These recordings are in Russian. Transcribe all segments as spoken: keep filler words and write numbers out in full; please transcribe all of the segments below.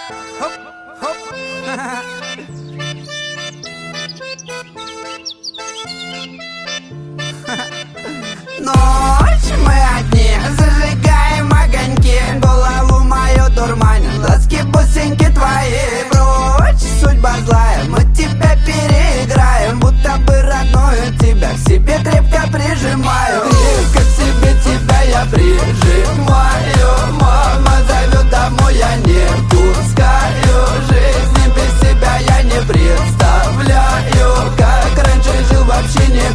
Хоп, хоп. Ночь, мы одни, зажигаем огоньки. Голову мою дурманят ласки, бусинки твои. Прочь, судьба злая, мы тебя переиграем. Будто бы родную тебя к себе крепко прижимаю. Крепко к себе тебя я прижимаю. Мама зовет домой, я не пускаю. Жизни без тебя я не представляю. Как раньше жил, вообще не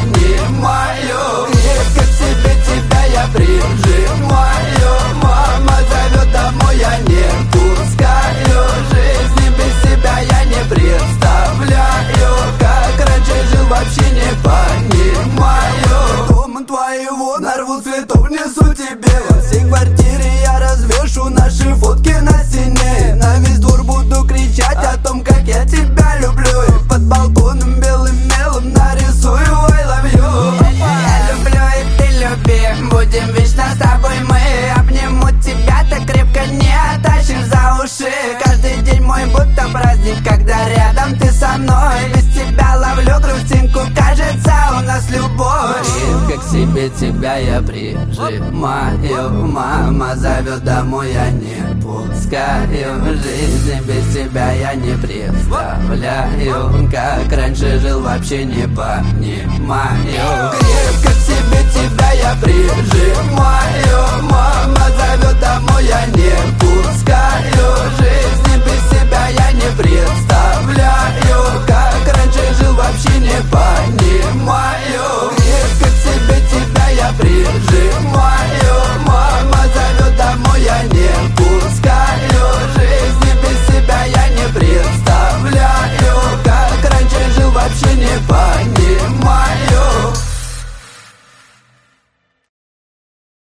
понимаю. Крепко к себе тебя я прижимаю. Мама зовет домой, я не пускаю. Жизни без тебя я не представляю. Как раньше жил, вообще не понимаю. Дома твоего нарву цветов, несу тебе. Во всей квартире я развешу наши фотки на стене. На весь двор буду кричать о том, как я тебя люблю. И под балконом белым мелом нарисую I love you. Я люблю и ты люби, будем вечно с тобой мы. Обниму тебя так крепко, не оттащишь за уши. Каждый день мой будто праздник, когда рядом ты со мной. Без тебя ловлю грустинку, кажется у нас любовь. Крепко к себе тебя я прижимаю. Мама зовет домой, я не пускаю. Жизни без тебя я не представляю. Как раньше жил, вообще не понимаю. Крепко к себе тебя я прижимаю. Мама зовет домой, я не пускаю. Жизни без тебя я не представляю. Как раньше жил, вообще не понимаю. Крепко к себе тебя я прижимаю. Мама зовет домой, я не пускаю. Жизни без тебя я не представляю. Как раньше жил, вообще не понимаю.